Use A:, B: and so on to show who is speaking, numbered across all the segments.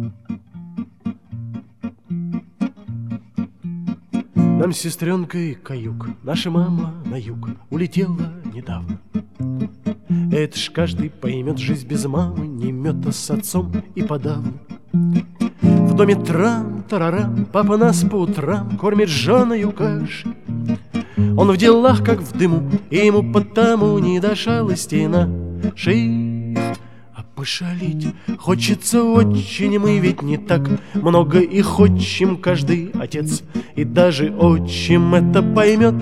A: Нам с сестренкой каюк, наша мама на юг улетела недавно. Это ж каждый поймет, жизнь без мамы не мёта с отцом и подавно. В доме трам-тарарам, папа нас по утрам кормит жжёною кашей. Он в делах, как в дыму, и ему потому не до шалости нашей. А пошалить хочется очень, мы ведь не так много и хочем, каждый отец и даже отчим это поймет.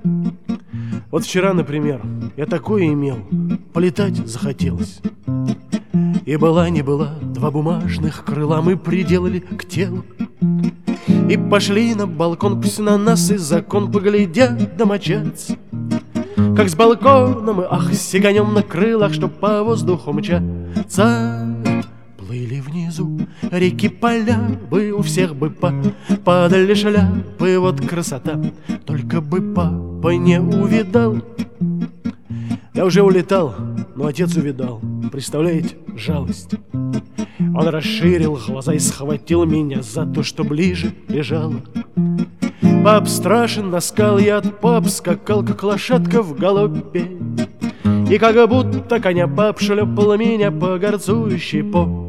A: Вот вчера, например, я такое имел, полетать захотелось. И была не была, два бумажных крыла мы приделали к телу. И пошли на балкон, пусть на нас и закон поглядят домочадцы. Как с балкона мы, ах, сиганем на крылах, чтоб по воздуху мчаться. Плыли внизу реки, поля бы, у всех бы падали шляпы, вот красота. Только бы папа не увидал. Я уже улетал, но отец увидал. Представляете, жалость. Он расширил глаза и схватил меня за то, что ближе лежало. Пап страшен наскал, я от пап скакал, как лошадка в галопе. И как будто коня пап шлепал меня по горцующей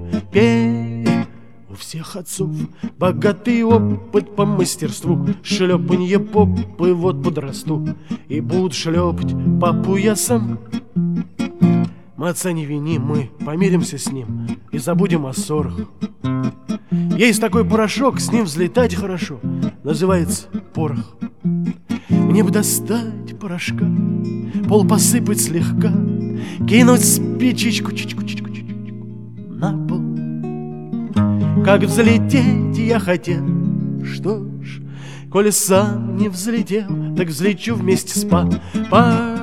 A: попе. У всех отцов богатый опыт по мастерству шлепанье попы, вот подрасту и буду шлепать папу я сам. Мы отца не виним, мы помиримся с ним и забудем о ссорах. Есть такой порошок, с ним взлетать хорошо, называется порох. Мне бы достать порошка, пол посыпать слегка, кинуть спичечку на пол. Как взлететь я хотел, что ж, коли сам не взлетел, так взлечу вместе с папой.